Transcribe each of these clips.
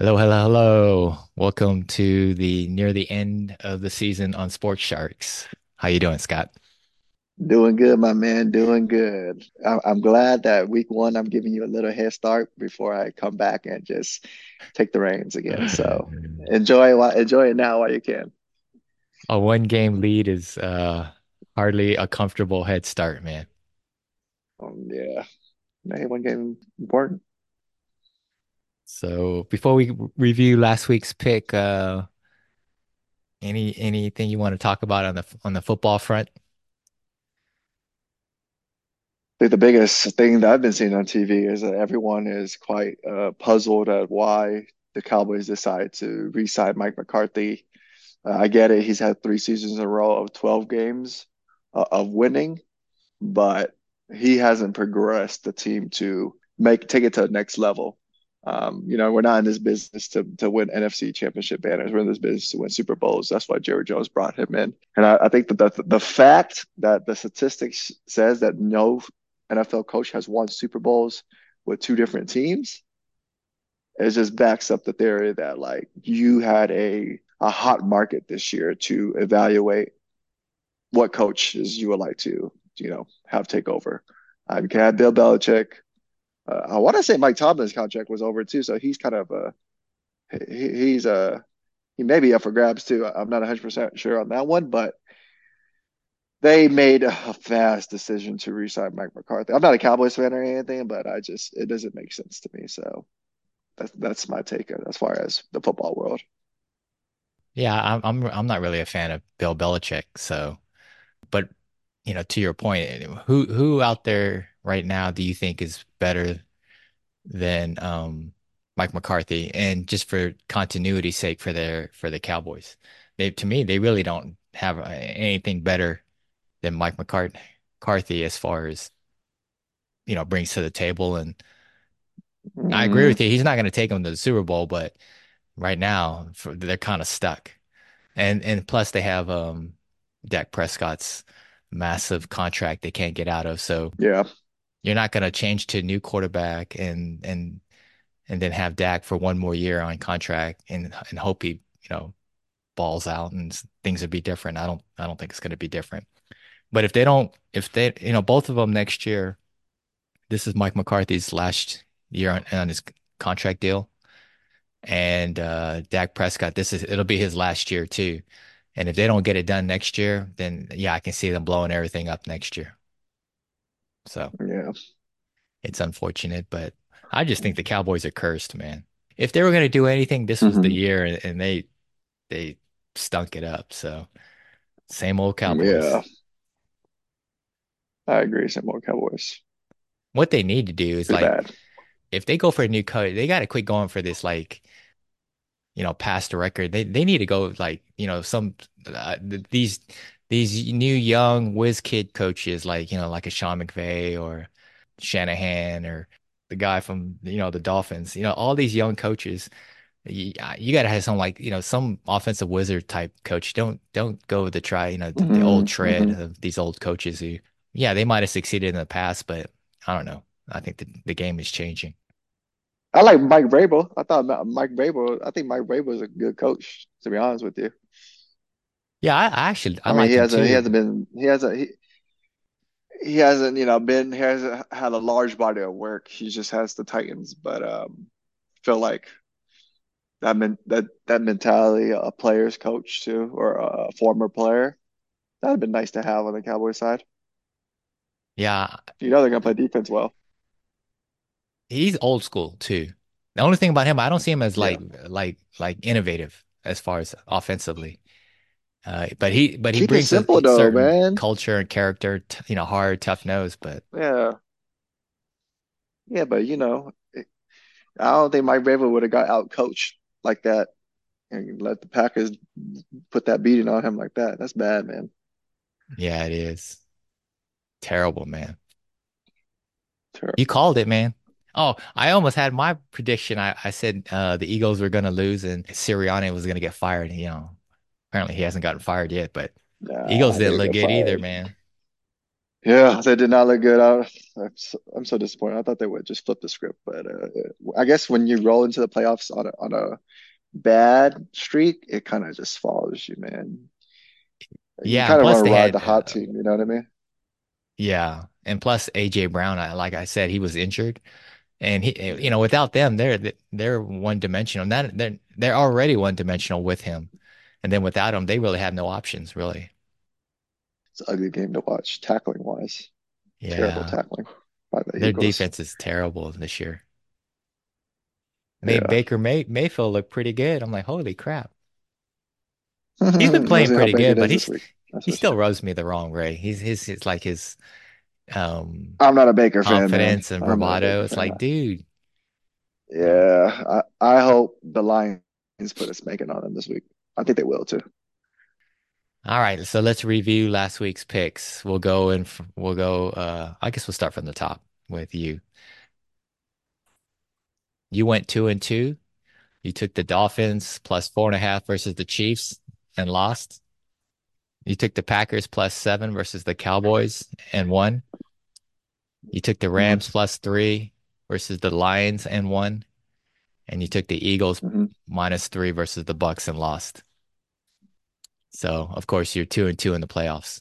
Hello, hello, hello. Welcome to the near the end of the season on Sports Sharks. How you doing, Scott? Doing good, my man. Doing good. I'm glad that week one, I'm giving you a little head start before I come back and just take the reins again. So enjoy it now while you can. A one game lead is hardly a comfortable head start, man. Yeah, hey, one game important. So before we review last week's pick, anything you want to talk about on the football front? I think the biggest thing that I've been seeing on TV is that everyone is quite puzzled at why the Cowboys decide to re-sign Mike McCarthy. I get it; he's had 3 seasons in a row of 12 games of winning, but he hasn't progressed the team to make take it to the next level. We're not in this business to win NFC championship banners. We're in this business to win Super Bowls. That's why Jerry Jones brought him in. And I think that the fact that the statistics says that no NFL coach has won Super Bowls with two different teams, it just backs up the theory that like you had a hot market this year to evaluate what coaches you would like to, have take over. You can have Bill Belichick. I want to say Mike Tomlin's contract was over too, so he's kind of he's he may be up for grabs too. I'm not 100% sure on that one, but they made a fast decision to re-sign Mike McCarthy. I'm not a Cowboys fan or anything, but it doesn't make sense to me. So that's my take as far as the football world. Yeah, I'm not really a fan of Bill Belichick, so but to your point, who out there right now do you think is better than Mike McCarthy, and just for continuity's sake for the Cowboys. To me, they really don't have anything better than McCarthy as far as brings to the table. And I agree Mm, with you. He's not going to take them to the Super Bowl, but right now they're kind of stuck. And plus they have Dak Prescott's massive contract they can't get out of. So yeah, you're not going to change to a new quarterback and then have Dak for one more year on contract and hope he, balls out and things would be different. I don't think it's going to be different. But if they, both of them next year, this is Mike McCarthy's last year on his contract deal, and Dak Prescott, it'll be his last year too. And if they don't get it done next year, then yeah, I can see them blowing everything up next year. So yeah. it's unfortunate, but I just think the Cowboys are cursed, man. If they were going to do anything, this was the Hmm. year, and they stunk it up. So same old Cowboys. Yeah, I agree. Some more Cowboys. What they need to do is Pretty like bad. if they go for a new coach, they got to quit going for this like past the record. They need to go like some these new young whiz kid coaches like like a Sean McVay or Shanahan or the guy from the Dolphins. All these young coaches. You got to have some like some offensive wizard type coach. Don't go to try the old Hmm. tread Hmm. of these old coaches who yeah they might have succeeded in the past, but I don't know. I think the game is changing. I like Mike Vrabel. Mike Vrabel. I think Mike Vrabel is a good coach. To be honest with you, Yeah, I actually I I mean like him he too. hasn't been he hasn't been he hasn't had a large body of work. He just has the Titans, but feel like that mentality, a player's coach too, or a former player, that'd have been nice to have on the Cowboys side. Yeah, They're gonna play defense well. he's old school too. The only thing about him, I don't see him as Yeah, like innovative as far as offensively. But he keep it brings a simple though, certain man. culture and character, hard, tough nose. But Yeah, yeah, but I don't think Mike Vrabel would have got out coached like that and let the Packers put that beating on him like that. That's bad, man. yeah, it is terrible, man. You Terrible. called it, man. Oh, I almost had my prediction. I said the Eagles were going to lose and Sirianni was going to get fired. Apparently he hasn't gotten fired yet, but Nah, Eagles didn't he'll look get good either, fired. man. Yeah, they did not look good. I'm so disappointed. I thought they would just flip the script, but I guess when you roll into the playoffs on a bad streak, it kind of just follows you, man. You Yeah, and kind of want plus to they ride the had hot team, you know what I mean? yeah, and plus AJ Brown, like I said, he was injured, and without them, they're one dimensional. Not they're already one dimensional with him, and then without him, they really have no options, really. It's an ugly game to watch, tackling wise. Terrible Yeah, tackling by the their Eagles. defense is terrible this year. Made Yeah. Mayfield look pretty good. I'm like, holy crap. He's been We'll playing see how pretty big it good, but is this week. That's he for still sure. rubs me the wrong way. It's like his um I'm not a Baker fan, man. confidence and I'm not a bravado. Baker It's fan. like, dude, no. Yeah, I hope the Lions put a spanking on them this week. I think they will too. All right, so let's review last week's picks. We'll go I guess we'll start from the top with you. You went 2-2. You took the Dolphins plus 4.5 versus the Chiefs and lost. You took the Packers plus 7 versus the Cowboys and won. You took the Hmm. Rams plus 3 versus the Lions and won. And you took the Eagles Hmm. -3 versus the Bucks and lost. So of course you're 2-2 in the playoffs.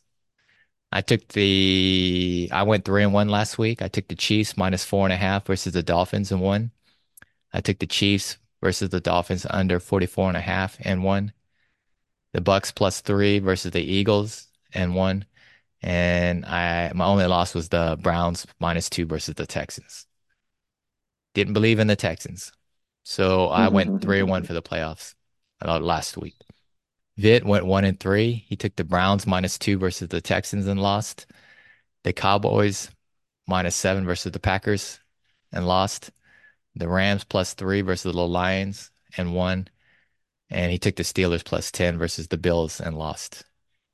I went 3-1 last week. I took the Chiefs -4.5 versus the Dolphins and won. I took the Chiefs versus the Dolphins under 44.5 and won. The Bucks +3 versus the Eagles and won. And my only loss was the Browns -2 versus the Texans. Didn't believe in the Texans. So I went 3-1 for the playoffs last week. Vit went 1-3. He took the Browns -2 versus the Texans and lost. The Cowboys -7 versus the Packers and lost. The Rams +3 versus the Lions and won. And he took the Steelers +10 versus the Bills and lost.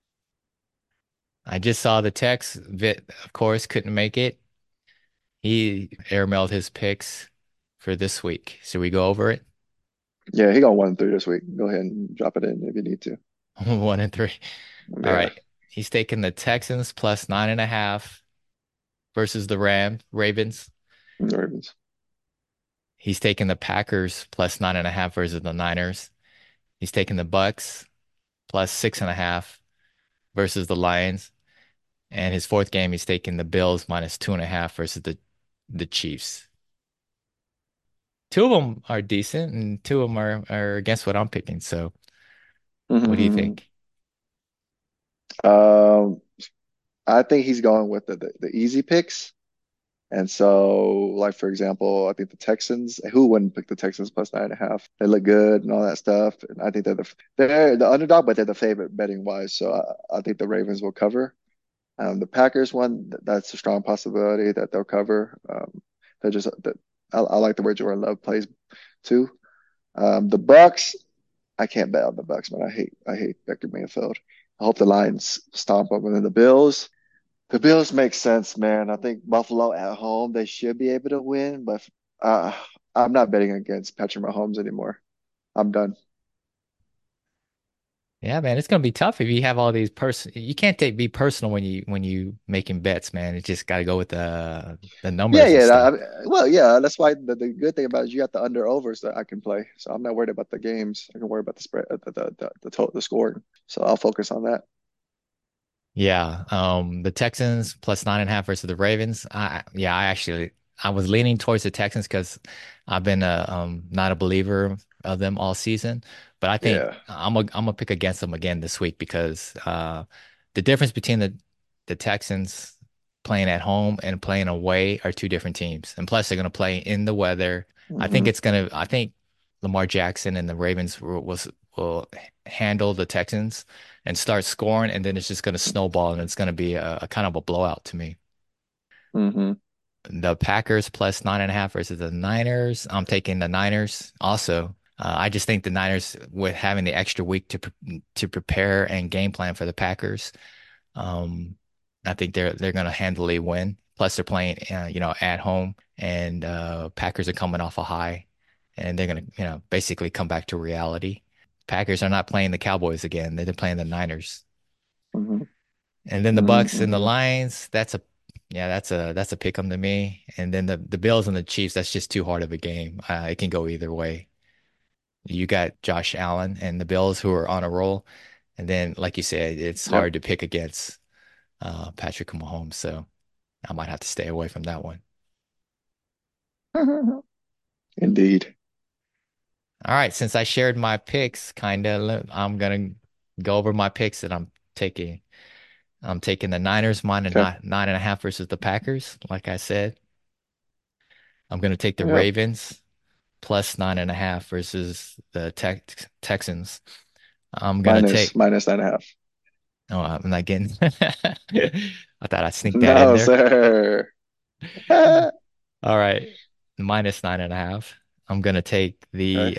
I just saw the text. Vit, of course, couldn't make it. He airmailed his picks for this week. Should we go over it? Yeah, he got 1-3 this week. Go ahead and drop it in if you need to. 1-3. All Yeah, right. He's taking the Texans +9.5 versus the Ravens. the Ravens. He's taking the Packers +9.5 versus the Niners. He's taking the Bucks +6.5 versus the Lions. And his fourth game, he's taking the Bills -2.5 versus the Chiefs. Two of them are decent, and two of them are against what I'm picking. So, what do you Mhm. think? Um, I think he's going with the easy picks. And so, like for example, I think the Texans. Who wouldn't pick the Texans +9.5? They look good and all that stuff. And I think they're the underdog, but they're the favorite betting wise. So I think the Ravens will cover. The Packers one, that's a strong possibility that they'll cover. They're just that I like the way Jordan Love plays too. The Bucks, I can't bet on the Bucks, man. I hate Baker Mayfield. I hope the Lions stomp them. And then the Bills make sense, man. I think Buffalo at home, they should be able to win, but uh, I'm not betting against Patrick Mahomes anymore. I'm done. Yeah, man, it's gonna be tough if you have all these You can't be personal when you making bets, man. It just got to go with the Yeah, numbers and yeah. stuff. Well, yeah. That's why the good thing about it is you got the under overs that I can play. So I'm not worried about the games. I can worry about the spread, the total, the scoring. So I'll focus on that. Yeah, the Texans +9.5 versus the Ravens. I was leaning towards the Texans because I've been not a believer of them all season, but I think Yeah. I'm gonna pick against them again this week because the difference between the Texans playing at home and playing away are two different teams, and plus they're gonna play in the weather. Hmm. I think Lamar Jackson and the Ravens will handle the Texans and start scoring, and then it's just going to snowball, and it's going to be a kind of a blowout to me. Hmm. The Packers +9.5 versus the Niners. I'm taking the Niners also. I just think the Niners, with having the extra week to prepare and game plan for the Packers, um, I think they're going to handily win. Plus, they're playing, at home, and Packers are coming off a high, and they're going to, basically come back to reality. Packers are not playing the Cowboys again; they're playing the Niners. Hmm. And then the Bucks and the Mm-hmm. Lions, that's a pick 'em to me. And then the Bills and the Chiefs, that's just too hard of a game. It can go either way. You got Josh Allen and the Bills who are on a roll. And then, like you said, it's Yep. hard to pick against Patrick Mahomes. So I might have to stay away from that one. Indeed. All right, since I shared my picks, I'm gonna go over my picks that I'm taking. I'm taking the Niners minus Okay. 9.5 versus the Packers. Like I said, I'm gonna take the Yep. Ravens plus 9.5 versus the Texans. I'm gonna Minus take. minus 9.5. Oh, I'm not getting. I thought I'd sneak that in No, there. sir. All right, minus 9.5. I'm gonna take Okay.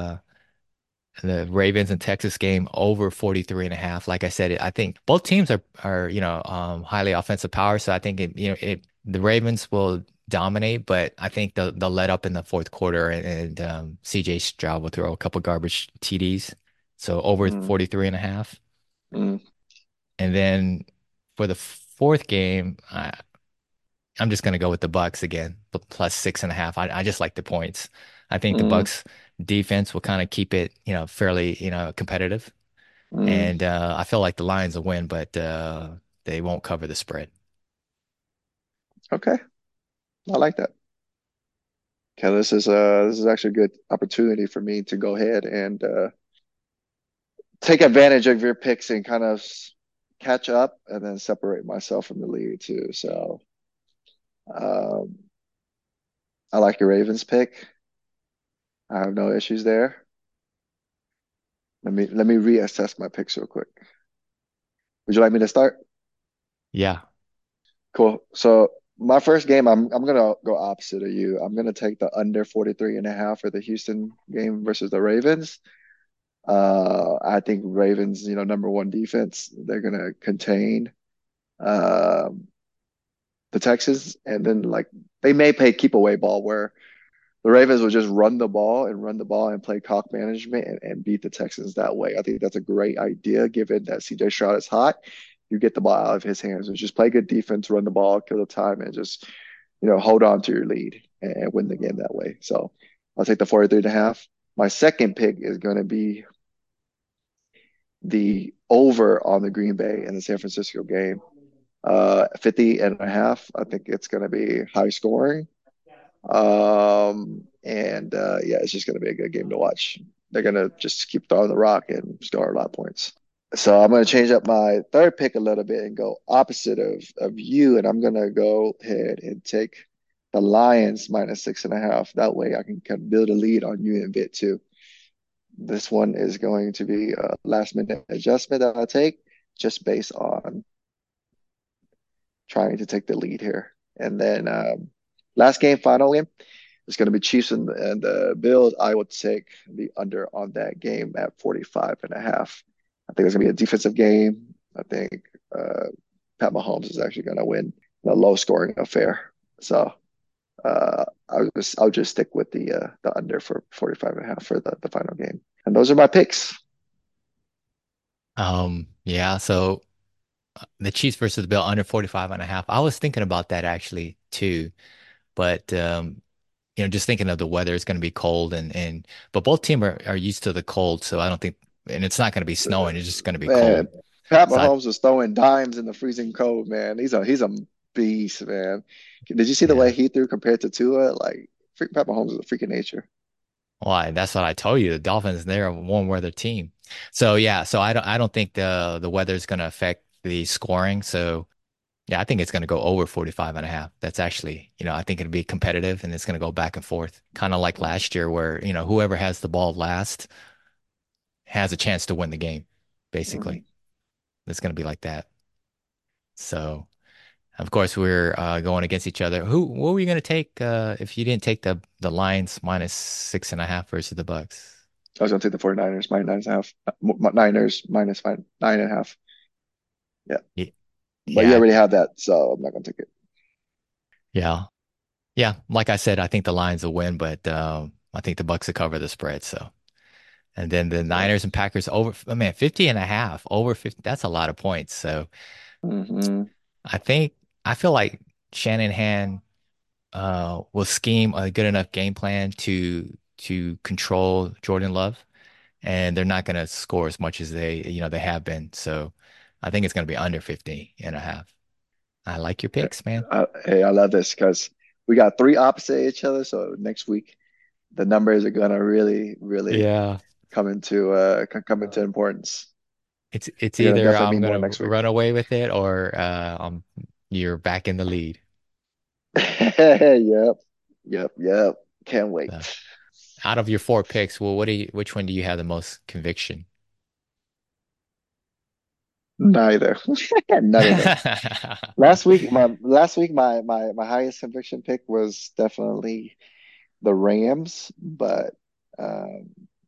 the Ravens and Texas game over 43.5. Like I said, I think both teams are highly offensive power. So I think the Ravens will dominate, but I think they'll let up in the fourth quarter and CJ Stroud will throw a couple garbage TDs. So over Mm, 43.5. mm, And then for the fourth game, I'm just going to go with the Bucks again, plus 6.5. I just like the points. I think the mm, Bucks defense will kind of keep it, fairly, competitive. mm. And I feel like the Lions will win, but they won't cover the spread. Okay. I like that. Okay, this is actually a good opportunity for me to go ahead and take advantage of your picks and kind of catch up and then separate myself from the lead too. So um, I like your Ravens pick. I have no issues there. Let me reassess my picks real quick. Would you like me to start? Yeah. Cool. So my first game, I'm gonna go opposite of you. I'm gonna take the under 43.5 for the Houston game versus the Ravens. I think Ravens, number one defense, they're gonna contain um the Texans, and then like they may play keep away ball where the Ravens will just run the ball and play clock management and beat the Texans that way. I think that's a great idea given that CJ Stroud is hot. You get the ball out of his hands and just play good defense, run the ball, kill the time, and just, hold on to your lead and win the game that way. So I'll take the 43.5. My second pick is going to be the over on the Green Bay and the San Francisco game. 50.5. I think it's going to be high scoring. And yeah, it's just going to be a good game to watch. They're going to just keep throwing the rock and score a lot of points. So I'm going to change up my third pick a little bit and go opposite of you. And I'm going to go ahead and take the Lions minus 6.5. That way I can kind of build a lead on you and bit too. This one is going to be a last minute adjustment that I take just based on trying to take the lead here. And then last game, final game, it's going to be Chiefs and the Bills. I would take the under on that game at 45.5. I think it's going to be a defensive game. I think Pat Mahomes is actually going to win in a low scoring affair. So I'll just stick with the under for 45.5 for the final game. And those are my picks. Yeah. So the Chiefs versus the Bill under 45.5. I was thinking about that actually too, but just thinking of the weather, it's going to be cold but both teams are used to the cold, so I don't think, and it's not going to be snowing. It's just going to be Man, cold. Pat So I, Mahomes was throwing dimes in the freezing cold, man. He's a beast, man. Did you see the way yeah. he threw compared to Tua? Like, Pat Mahomes is a freak of nature. Why? That's what I told you. The Dolphins, they're a warm weather team. So yeah, so I don't think the weather is going to affect the scoring. So yeah, I think it's going to go over 45.5. That's actually, I think it'll be competitive and it's going to go back and forth. Kind of like last year where, whoever has the ball last has a chance to win the game, Mhm. basically. It's going to be like that. So, of course, we're going against each other. What were you going to take if you didn't take the Lions minus 6.5 versus the Bucks? I was gonna take the 49ers minus 9.5. Niners minus 9.5. Yeah, Ye- but you Yeah, already have that, so I'm not gonna take it. yeah, yeah. Like I said, I think the Lions will win, but I think the Bucks will cover the spread. So, and then the Yeah. Niners and Packers over, oh man, 50.5 over 50. That's a lot of points. So Hmm. I think I feel like Shanahan will scheme a good enough game plan to control Jordan Love, and they're not going to score as much as they have been. So I think it's going to be under 50 and a half. I like your picks, man. Hey, I love this because we got three opposite each other. So next week the numbers are gonna really, really Yeah. come into importance. It's They're gonna either definitely I'm mean more gonna next week. run away with it or you're back in the lead. Yep, yep. Can't wait. Uh, Out of your four picks, well, which one do you have the most conviction? Neither. None of them. Last week my highest conviction pick was definitely the Rams, but um,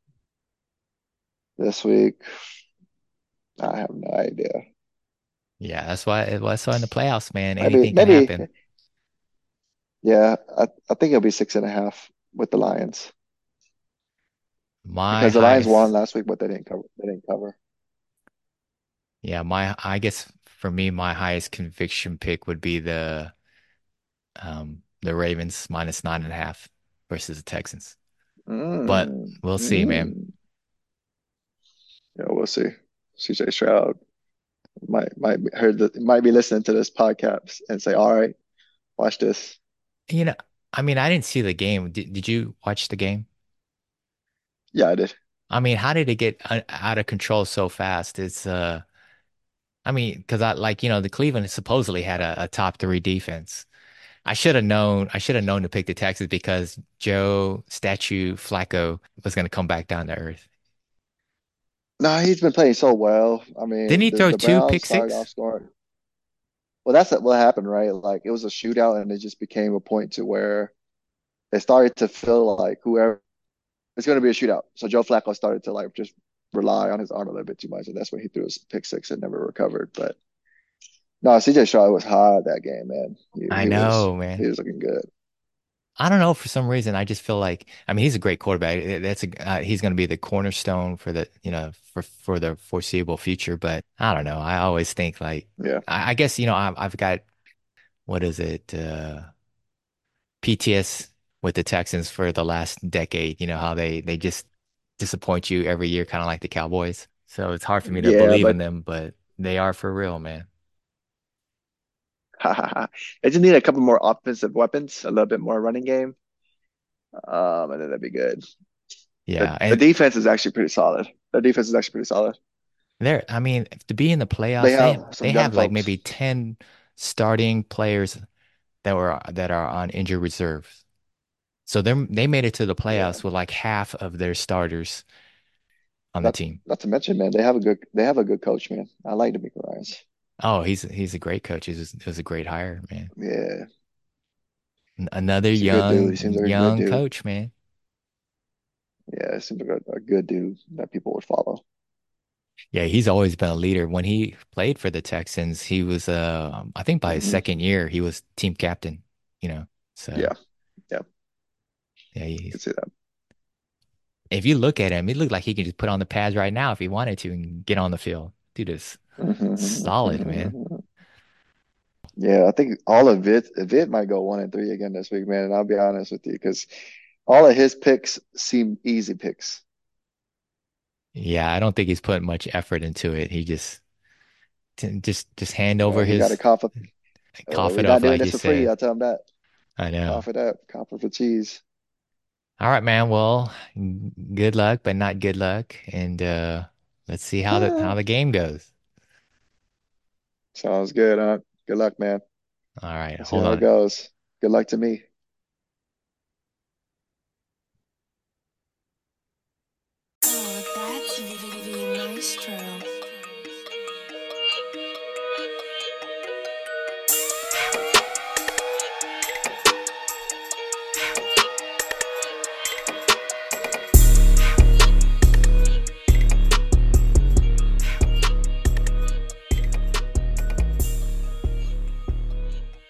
this week I have no idea. Yeah, that's why in the playoffs, man, Maybe anything can maybe happen. yeah. I think it'll be 6.5 with the Lions My because the Lions won highest, last week, but they didn't cover. They didn't cover. yeah, my I guess for me, my highest conviction pick would be the Ravens minus 9.5 versus the Texans. But Mm, we'll see, man. mm. Yeah, we'll see. CJ Stroud might be listening to this podcast and say, "All right, watch this." You know, I mean, I didn't see the game. Did you watch the game? Yeah, I did. I mean, how did it get out of control so fast? I mean, because the Cleveland supposedly had a top three defense. I should have known to pick the Texans because Joe Statue Flacco was going to come back down to earth. No, he's been playing so well. I Didn't mean, he the throw the two Browns pick started off six? scoring. Well, that's what happened, right? Like it was a shootout, and it just became a point to where it started to feel like whoever it's going to be a shootout. So Joe Flacco started to like just rely on his arm a little bit too much, and that's when he threw his pick six and never recovered. But no, CJ Stroud was hot that game, man. He, I he was know, man. he was looking good. I don't know. For some reason, I just feel like, I mean, he's a great quarterback. He's going to be the cornerstone for for the foreseeable future. But I don't know. I always think like, Yeah. I guess, I've got, what is it? PTS with the Texans for the last decade. You know how they just disappoint you every year, kind of like the Cowboys. So it's hard for me to Yeah, believe in but them, but they are for real, man. they just need a couple more offensive weapons, a little bit more running game, and then that'd be good. Yeah, The and defense is actually pretty solid. The defense is actually pretty solid. I mean, to be in the They playoffs, have they some young have like folks. maybe 10 starting players that are on injured reserves. So they made it to the Yeah. playoffs with like half of their starters on the Not team. not to mention, man, they have a good coach, man. I like D'Amico Ryans. Oh, he's a great coach. It was a great hire, man. Yeah, Another he's a good dude. He seems like a good young dude. coach, man. Yeah, he seems like a good dude that people would follow. Yeah, he's always been a leader. When he played for the Texans, he was I think by his Hmm. second year, he was team captain, you know. So Yeah, yeah, yeah, I can see that. if you look at him, he looked like he could just put on the pads right now if he wanted to and get on the field. Dude is solid, man. Yeah, I think all of it might go 1-3 again this week, man. And I'll be honest with you, because all of his picks seem easy picks. Yeah, I don't think he's putting much effort into it. He just hand over He got a his cough. cough We're it not up, doing like this you for free. said. I'll tell him that. I know. Cough it up. Cough it for cheese. All right, man. Well, good luck, but not good luck. And let's see how the game goes. Sounds good, huh? Good luck, man. All right, We'll see hold how it on. goes. Good luck to me.